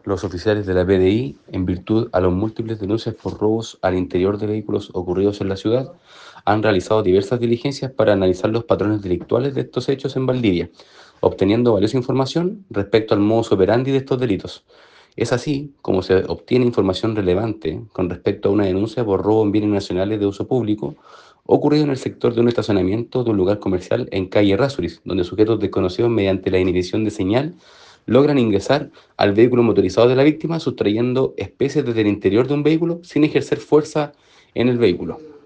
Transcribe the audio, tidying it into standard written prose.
Los oficiales de la PDI, en virtud a las múltiples denuncias por robos al interior de vehículos ocurridos en la ciudad, han realizado diversas diligencias para analizar los patrones delictuales de estos hechos en Valdivia, obteniendo valiosa información respecto al modus operandi de estos delitos. Es así como se obtiene información relevante con respecto a una denuncia por robo en bienes nacionales de uso público ocurrido en el sector de un estacionamiento de un lugar comercial en calle Rasuris, donde sujetos desconocidos mediante la inhibición de señal logran ingresar al vehículo motorizado de la víctima sustrayendo especies desde el interior de un vehículo sin ejercer fuerza en el vehículo.